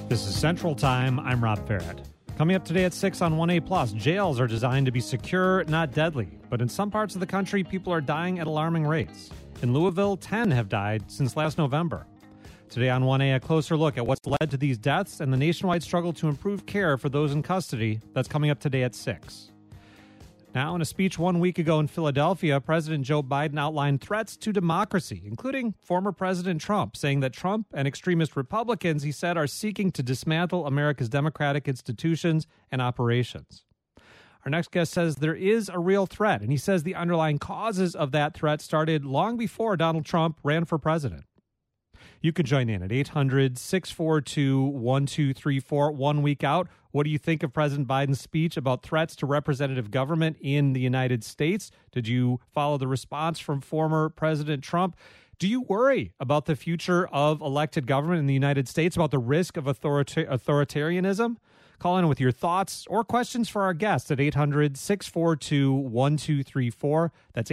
This is Central Time. I'm Rob Farrett. Coming up today at 6 on 1A Plus, jails are designed to be secure, not deadly. But in some parts of the country, people are dying at alarming rates. In Louisville, 10 have died since last November. Today on 1A, a closer look at what's led to these deaths and the nationwide struggle to improve care for those in custody. That's coming up today at 6. Now, in a speech 1 week ago in Philadelphia, President Joe Biden outlined threats to democracy, including former President Trump, saying that Trump and extremist Republicans, he said, are seeking to dismantle America's democratic institutions and operations. Our next guest says there is a real threat, and he says the underlying causes of that threat started long before Donald Trump ran for president. You can join in at 800-642-1234, 1 week out. What do you think of President Biden's speech about threats to representative government in the United States? Did you follow the response from former President Trump? Do you worry about the future of elected government in the United States, about the risk of authoritarianism? Call in with your thoughts or questions for our guests at 800-642-1234. That's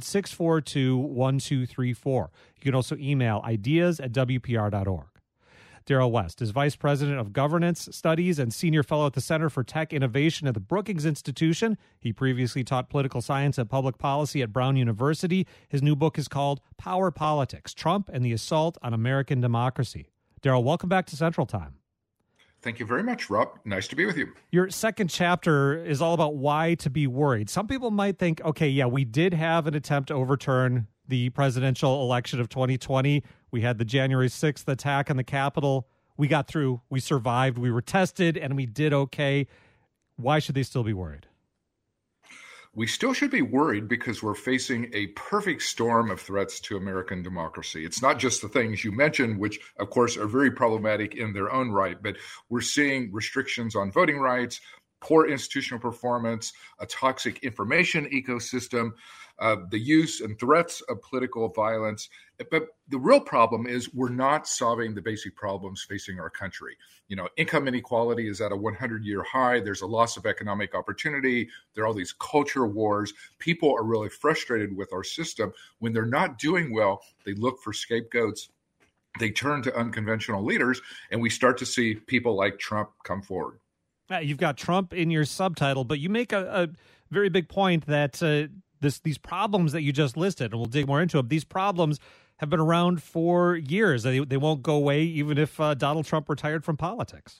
800-642-1234. You can also email ideas@wpr.org. Darrell West is Vice President of Governance Studies and Senior Fellow at the Center for Tech Innovation at the Brookings Institution. He previously taught political science and public policy at Brown University. His new book is called Power Politics: Trump and the Assault on American Democracy. Darrell, welcome back to Central Time. Thank you very much, Rob. Nice to be with you. Your second chapter is all about why to be worried. Some people might think, okay, yeah, we did have an attempt to overturn the presidential election of 2020. We had the January 6th attack on the Capitol. We got through, we survived, we were tested, and we did okay. Why should they still be worried? We still should be worried because we're facing a perfect storm of threats to American democracy. It's not just the things you mentioned, which, of course, are very problematic in their own right, but we're seeing restrictions on voting rights, poor institutional performance, a toxic information ecosystem, the use and threats of political violence. But the real problem is we're not solving the basic problems facing our country. You know, income inequality is at a 100-year high. There's a loss of economic opportunity. There are all these culture wars. People are really frustrated with our system. When they're not doing well, they look for scapegoats. They turn to unconventional leaders, and we start to see people like Trump come forward. You've got Trump in your subtitle, but you make a very big point that these problems that you just listed, and we'll dig more into them, these problems have been around for years. They won't go away even if Donald Trump retired from politics.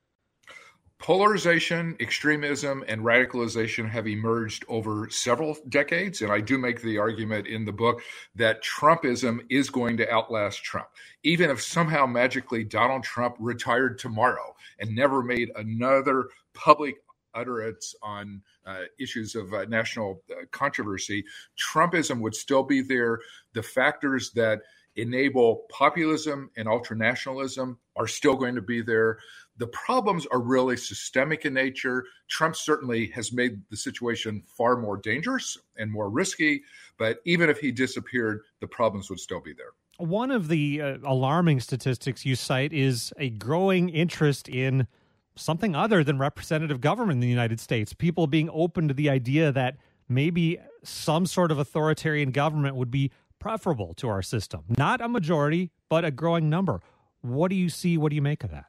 Polarization, extremism, and radicalization have emerged over several decades, and I do make the argument in the book that Trumpism is going to outlast Trump. Even if somehow magically Donald Trump retired tomorrow and never made another public utterance on issues of national controversy, Trumpism would still be there. The factors that enable populism and ultranationalism are still going to be there. The problems are really systemic in nature. Trump certainly has made the situation far more dangerous and more risky, but even if he disappeared, the problems would still be there. One of the alarming statistics you cite is a growing interest in something other than representative government in the United States. People being open to the idea that maybe some sort of authoritarian government would be preferable to our system. Not a majority, but a growing number. What do you see? What do you make of that?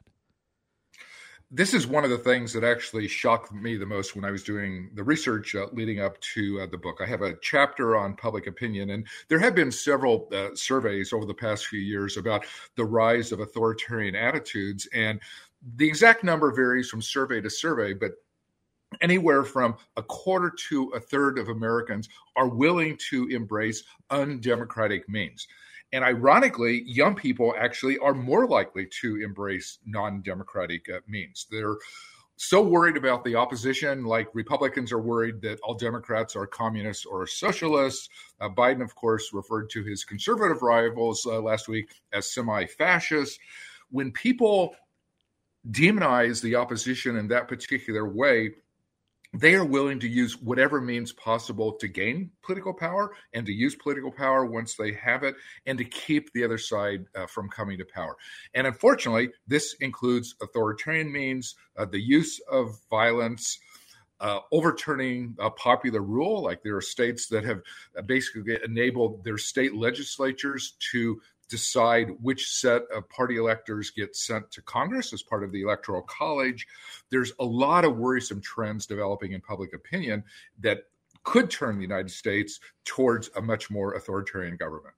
This is one of the things that actually shocked me the most when I was doing the research leading up to the book. I have a chapter on public opinion, and there have been several surveys over the past few years about the rise of authoritarian attitudes. And the exact number varies from survey to survey, but anywhere from a quarter to a third of Americans are willing to embrace undemocratic means. And ironically, young people actually are more likely to embrace non-democratic means. They're so worried about the opposition, like Republicans are worried that all Democrats are communists or socialists. Biden, of course, referred to his conservative rivals last week as semi-fascists. When people demonize the opposition in that particular way, they are willing to use whatever means possible to gain political power and to use political power once they have it and to keep the other side from coming to power. And unfortunately, this includes authoritarian means, the use of violence, overturning popular rule. Like there are states that have basically enabled their state legislatures to decide which set of party electors get sent to Congress as part of the Electoral College. There's a lot of worrisome trends developing in public opinion that could turn the United States towards a much more authoritarian government.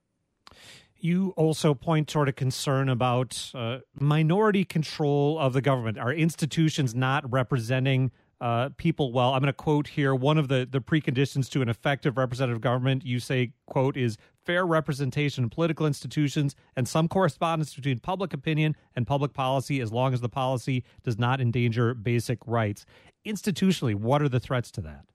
You also point toward a concern about minority control of the government. Are institutions not representing people well? I'm going to quote here. One of the preconditions to an effective representative government, you say, quote, is fair representation in political institutions and some correspondence between public opinion and public policy, as long as the policy does not endanger basic rights. Institutionally, what are the threats to that?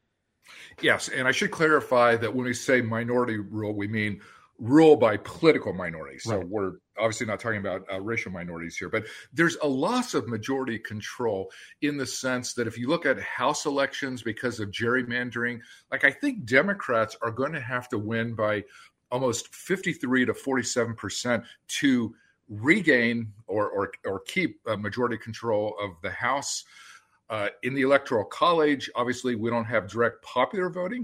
Yes, and I should clarify that when we say minority rule, we mean rule by political minorities. So we're obviously not talking about racial minorities here, but there's a loss of majority control in the sense that if you look at House elections because of gerrymandering, like I think Democrats are going to have to win by almost 53 to 47% to regain or keep majority control of the House. In the Electoral College, obviously, we don't have direct popular voting.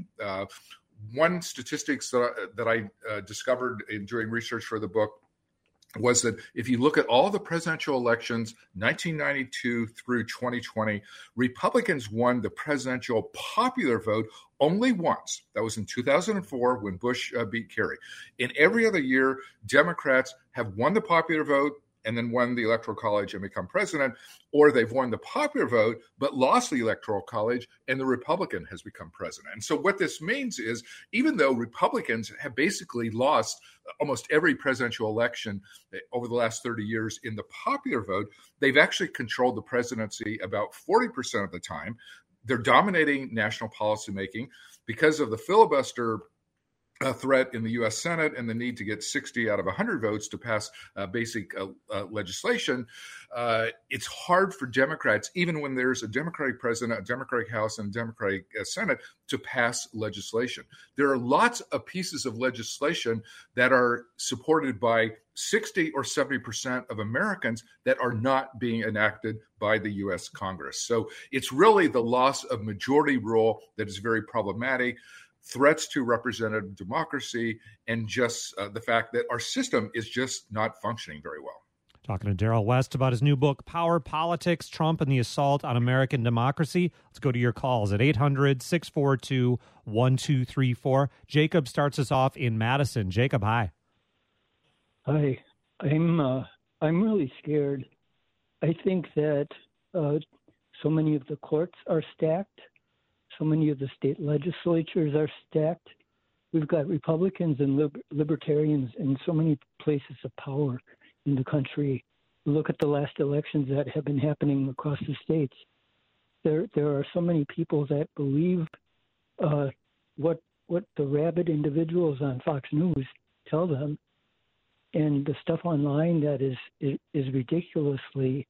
One statistics that I discovered during research for the book was that if you look at all the presidential elections, 1992 through 2020, Republicans won the presidential popular vote only once. That was in 2004 when Bush beat Kerry. In every other year, Democrats have won the popular vote and then won the Electoral College and become president, or they've won the popular vote but lost the Electoral College and the Republican has become president. And so what this means is even though Republicans have basically lost almost every presidential election over the last 30 years in the popular vote, they've actually controlled the presidency about 40% of the time. They're dominating national policymaking because of the filibuster threat in the U.S. Senate and the need to get 60 out of 100 votes to pass basic legislation. It's hard for Democrats, even when there's a Democratic president, a Democratic House, and a Democratic Senate, to pass legislation. There are lots of pieces of legislation that are supported by 60 or 70% of Americans that are not being enacted by the U.S. Congress. So it's really the loss of majority rule that is very problematic. Threats to representative democracy, and just the fact that our system is just not functioning very well. Talking to Darrell West about his new book, Power Politics, Trump and the Assault on American Democracy. Let's go to your calls at 800-642-1234. Jacob starts us off in Madison. Jacob, hi. Hi. I'm really scared. I think that so many of the courts are stacked. So many of the state legislatures are stacked. We've got Republicans and libertarians in so many places of power in the country. Look at the last elections that have been happening across the states. There are so many people that believe what the rabid individuals on Fox News tell them, and the stuff online that is ridiculously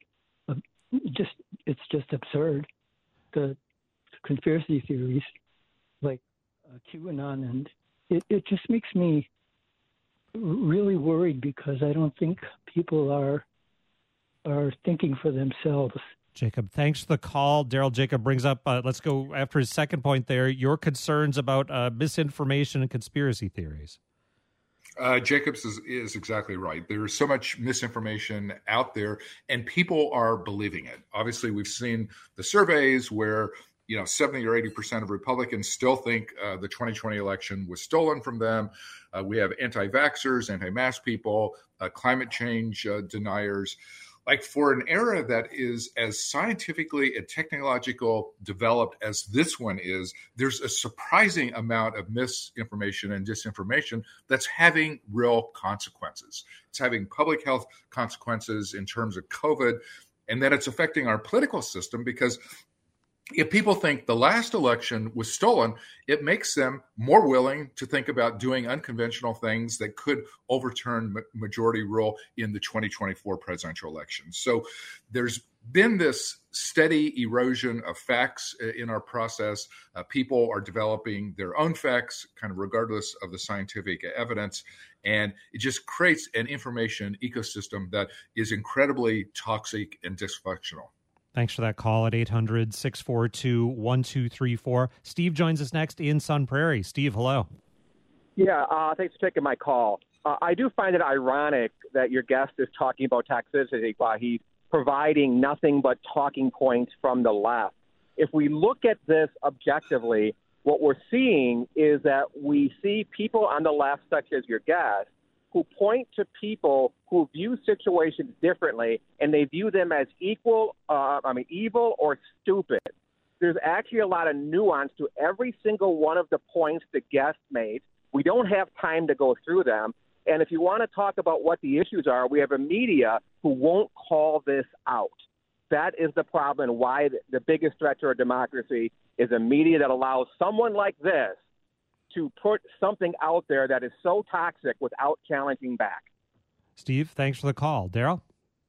it's just absurd. The conspiracy theories like QAnon, and it just makes me really worried because I don't think people are thinking for themselves. Jacob, thanks for the call. Darrell, Jacob brings up, let's go after his second point there, your concerns about misinformation and conspiracy theories. Jacobs is exactly right. There's so much misinformation out there, and people are believing it. Obviously, we've seen the surveys where 70 or 80% of Republicans still think the 2020 election was stolen from them. We have anti-vaxxers, anti-mask people, climate change deniers. Like for an era that is as scientifically and technological developed as this one is, there's a surprising amount of misinformation and disinformation that's having real consequences. It's having public health consequences in terms of COVID, and then it's affecting our political system because if people think the last election was stolen, it makes them more willing to think about doing unconventional things that could overturn majority rule in the 2024 presidential election. So there's been this steady erosion of facts in our process. People are developing their own facts, kind of regardless of the scientific evidence. And it just creates an information ecosystem that is incredibly toxic and dysfunctional. Thanks for that call at 800-642-1234. Steve joins us next in Sun Prairie. Steve, hello. Yeah, thanks for taking my call. I do find it ironic that your guest is talking about toxicity while he's providing nothing but talking points from the left. If we look at this objectively, what we're seeing is that we see people on the left, such as your guest, who point to people who view situations differently, and they view them as evil or stupid. There's actually a lot of nuance to every single one of the points the guest made. We don't have time to go through them. And if you want to talk about what the issues are, we have a media who won't call this out. That is the problem, and why the biggest threat to our democracy is a media that allows someone like this to put something out there that is so toxic without challenging back. Steve, thanks for the call. Daryl?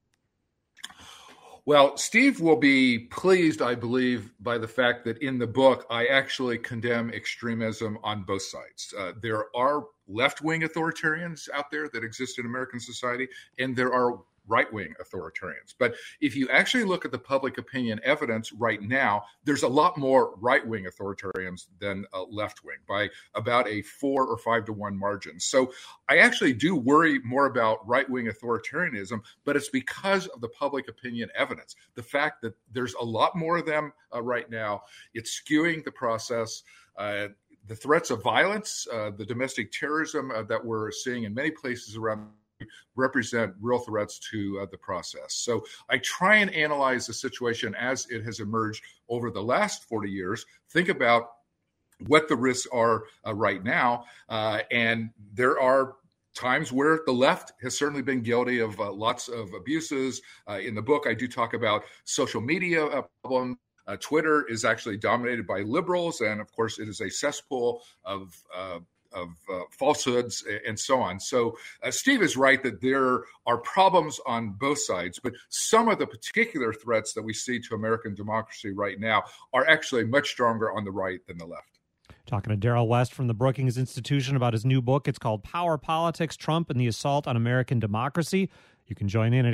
Well, Steve will be pleased, I believe, by the fact that in the book, I actually condemn extremism on both sides. There are left-wing authoritarians out there that exist in American society, and there are right-wing authoritarians. But if you actually look at the public opinion evidence right now, there's a lot more right-wing authoritarians than left-wing by about a 4 or 5 to 1 margin. So I actually do worry more about right-wing authoritarianism, but it's because of the public opinion evidence. The fact that there's a lot more of them right now, it's skewing the process. The threats of violence, the domestic terrorism that we're seeing in many places around represent real threats to the process. So I try and analyze the situation as it has emerged over the last 40 years, think about what the risks are right now, and there are times where the left has certainly been guilty of lots of abuses. In the book, I do talk about social media problems. Twitter is actually dominated by liberals, and of course, it is a cesspool of falsehoods and so on. So Steve is right that there are problems on both sides, but some of the particular threats that we see to American democracy right now are actually much stronger on the right than the left. Talking to Daryl West from the Brookings Institution about his new book. It's called Power Politics, Trump and the Assault on American Democracy. You can join in at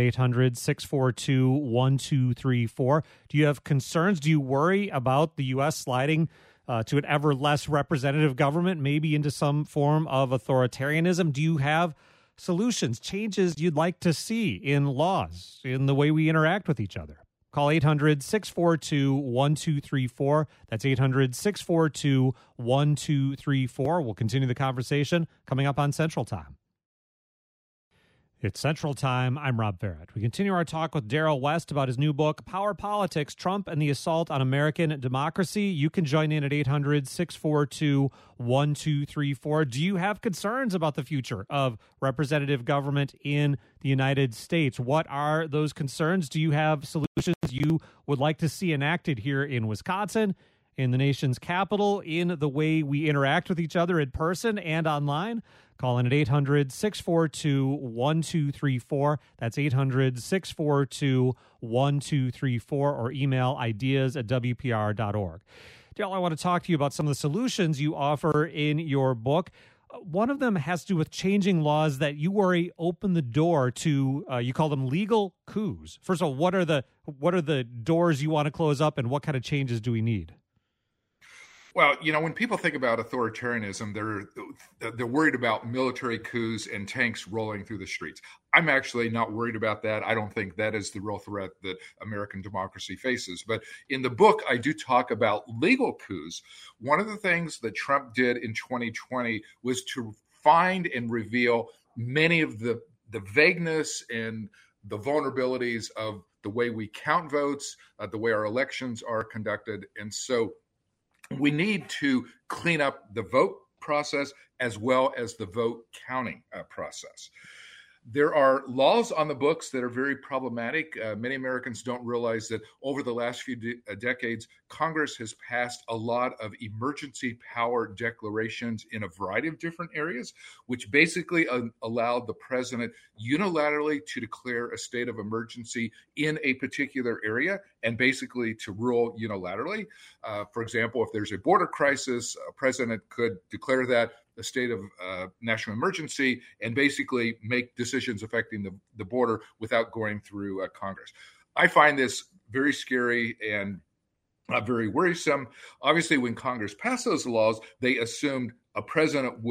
800-642-1234. Do you have concerns? Do you worry about the U.S. sliding to an ever less representative government, maybe into some form of authoritarianism? Do you have solutions, changes you'd like to see in laws, in the way we interact with each other? Call 800-642-1234. That's 800-642-1234. We'll continue the conversation coming up on Central Time. It's Central Time. I'm Rob Barrett. We continue our talk with Daryl West about his new book, Power Politics, Trump and the Assault on American Democracy. You can join in at 800-642-1234. Do you have concerns about the future of representative government in the United States? What are those concerns? Do you have solutions you would like to see enacted here in Wisconsin, in the nation's capital, in the way we interact with each other in person and online? Call in at 800-642-1234. That's 800-642-1234, or email ideas@wpr.org. Daryl, I want to talk to you about some of the solutions you offer in your book. One of them has to do with changing laws that you worry open the door to, you call them legal coups. First of all, what are the doors you want to close up, and what kind of changes do we need? Well, when people think about authoritarianism, they're worried about military coups and tanks rolling through the streets. I'm actually not worried about that. I don't think that is the real threat that American democracy faces. But in the book, I do talk about legal coups. One of the things that Trump did in 2020 was to find and reveal many of the vagueness and the vulnerabilities of the way we count votes, the way our elections are conducted. And so we need to clean up the vote process as well as the vote counting process. There are laws on the books that are very problematic. Many Americans don't realize that over the last few decades, Congress has passed a lot of emergency power declarations in a variety of different areas, which basically allowed the president unilaterally to declare a state of emergency in a particular area and basically to rule unilaterally. For example, if there's a border crisis, a president could declare that a state of national emergency and basically make decisions affecting the border without going through Congress. I find this very scary and very worrisome. Obviously, when Congress passed those laws, they assumed a president would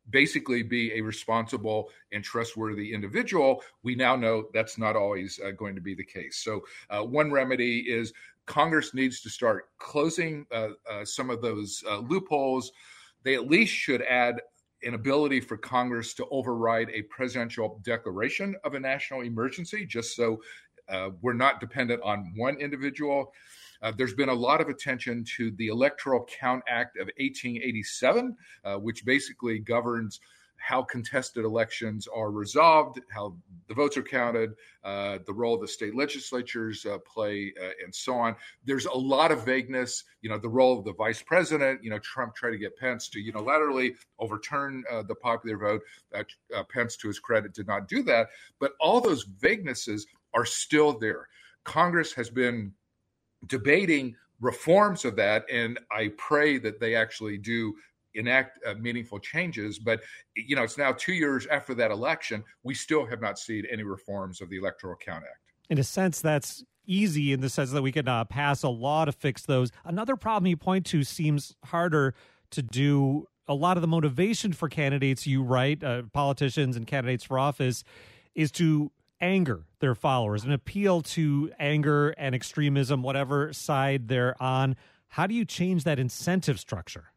basically be a responsible and trustworthy individual. We now know that's not always going to be the case. So one remedy is Congress needs to start closing some of those loopholes. They at least should add an ability for Congress to override a presidential declaration of a national emergency, just so we're not dependent on one individual. There's been a lot of attention to the Electoral Count Act of 1887, which basically governs how contested elections are resolved, how the votes are counted, the role the state legislatures play, and so on. There's a lot of vagueness, the role of the vice president. Trump tried to get Pence to unilaterally overturn the popular vote. Pence, to his credit, did not do that. But all those vaguenesses are still there. Congress has been debating reforms of that, and I pray that they actually do enact meaningful changes. But, it's now 2 years after that election. We still have not seen any reforms of the Electoral Count Act. In a sense, that's easy in the sense that we can pass a law to fix those. Another problem you point to seems harder to do. A lot of the motivation for candidates, you write, politicians and candidates for office, is to anger their followers, an appeal to anger and extremism, whatever side they're on. How do you change that incentive structure?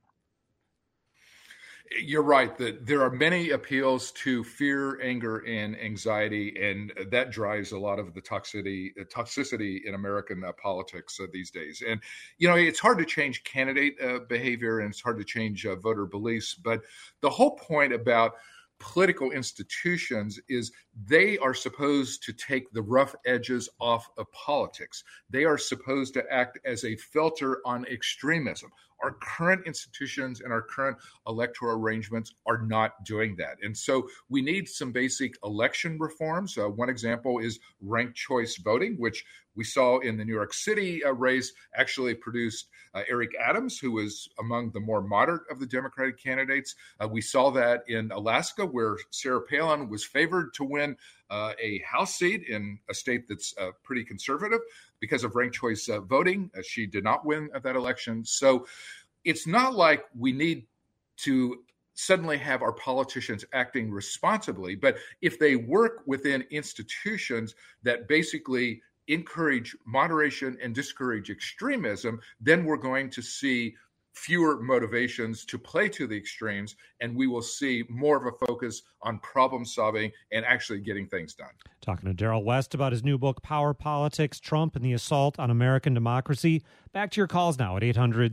You're right that there are many appeals to fear, anger, and anxiety, and that drives a lot of the toxicity in American politics these days. And, it's hard to change candidate behavior, and it's hard to change voter beliefs. But the whole point about political institutions is they are supposed to take the rough edges off of politics. They are supposed to act as a filter on extremism. Our current institutions and our current electoral arrangements are not doing that. And so we need some basic election reforms. One example is ranked choice voting, which we saw in the New York City race actually produced Eric Adams, who was among the more moderate of the Democratic candidates. We saw that in Alaska, where Sarah Palin was favored to win a House seat in a state that's pretty conservative because of ranked choice voting. She did not win that election. So it's not like we need to suddenly have our politicians acting responsibly, but if they work within institutions that basically encourage moderation and discourage extremism, then we're going to see fewer motivations to play to the extremes, and we will see more of a focus on problem solving and actually getting things done. Talking to Darrell West about his new book, Power Politics, Trump and the Assault on American Democracy. Back to your calls now at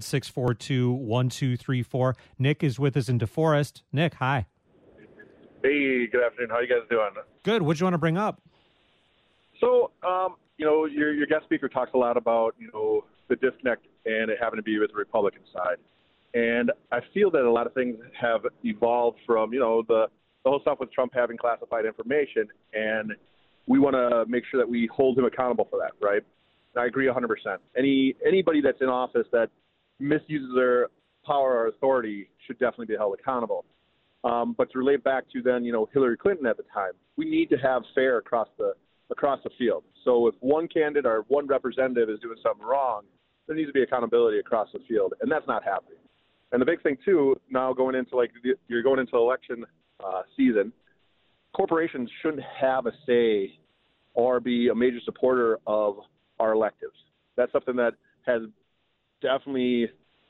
800-642-1234. Nick is with us in DeForest. Nick, hi. Hey, good afternoon. How you guys doing? Good. What do you want to bring up? So, your guest speaker talks a lot about, the disconnect and it having to be with the Republican side. And I feel that a lot of things have evolved from, the whole stuff with Trump having classified information, and we want to make sure that we hold him accountable for that, right? And I agree 100%. Anybody that's in office that misuses their power or authority should definitely be held accountable. But to relate back to then, Hillary Clinton at the time, we need to have fair across the field. So if one candidate or one representative is doing something wrong, there needs to be accountability across the field, and that's not happening. And the big thing too, now going into you're going into election season, corporations shouldn't have a say or be a major supporter of our electives. That's something that has definitely,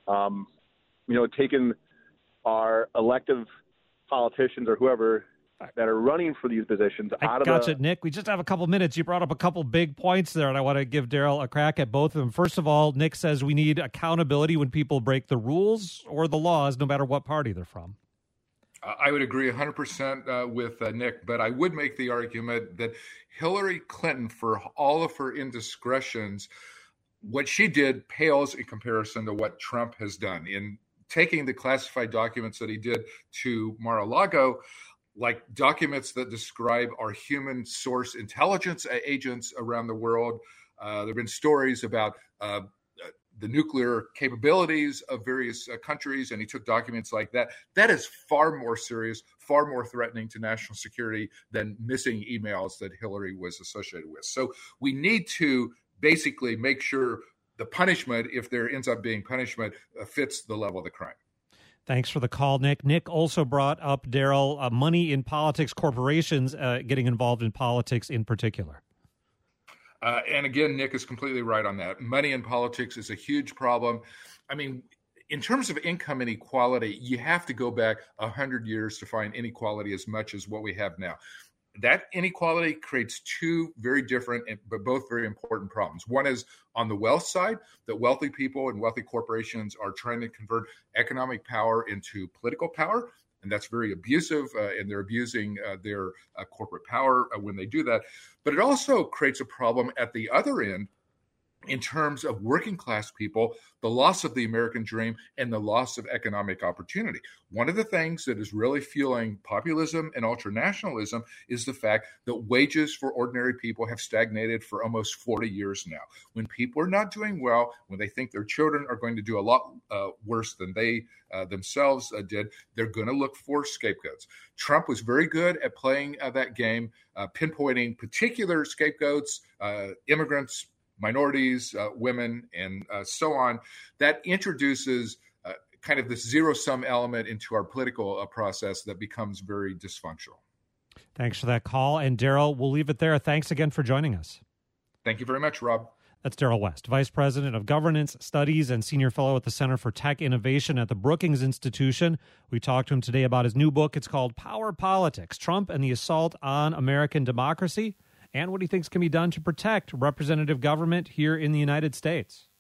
taken our elective politicians or whoever that are running for these positions out of Gotcha, Nick. We just have a couple minutes. You brought up a couple big points there, and I want to give Darrell a crack at both of them. First of all, Nick says we need accountability when people break the rules or the laws, no matter what party they're from. I would agree 100% with Nick, but I would make the argument that Hillary Clinton, for all of her indiscretions, what she did pales in comparison to what Trump has done. In taking the classified documents that he did to Mar-a-Lago, like documents that describe our human source intelligence agents around the world. There have been stories about the nuclear capabilities of various countries, and he took documents like that. That is far more serious, far more threatening to national security than missing emails that Hillary was associated with. So we need to basically make sure the punishment, if there ends up being punishment, fits the level of the crime. Thanks for the call, Nick. Nick also brought up, Daryl, money in politics, corporations getting involved in politics in particular. And again, Nick is completely right on that. Money in politics is a huge problem. I mean, in terms of income inequality, you have to go back 100 years to find inequality as much as what we have now. That inequality creates two very different but both very important problems. One is on the wealth side, that wealthy people and wealthy corporations are trying to convert economic power into political power. And that's very abusive, and they're abusing their corporate power when they do that. But it also creates a problem at the other end in terms of working class people, the loss of the American dream and the loss of economic opportunity. One of the things that is really fueling populism and ultranationalism is the fact that wages for ordinary people have stagnated for almost 40 years now. When people are not doing well, when they think their children are going to do a lot worse than they themselves did, they're going to look for scapegoats. Trump was very good at playing that game, pinpointing particular scapegoats, immigrants, minorities, women, and so on. That introduces kind of this zero-sum element into our political process that becomes very dysfunctional. Thanks for that call. And Daryl, we'll leave it there. Thanks again for joining us. Thank you very much, Rob. That's Daryl West, Vice President of Governance Studies and Senior Fellow at the Center for Tech Innovation at the Brookings Institution. We talked to him today about his new book. It's called Power Politics, Trump and the Assault on American Democracy, and what he thinks can be done to protect representative government here in the United States.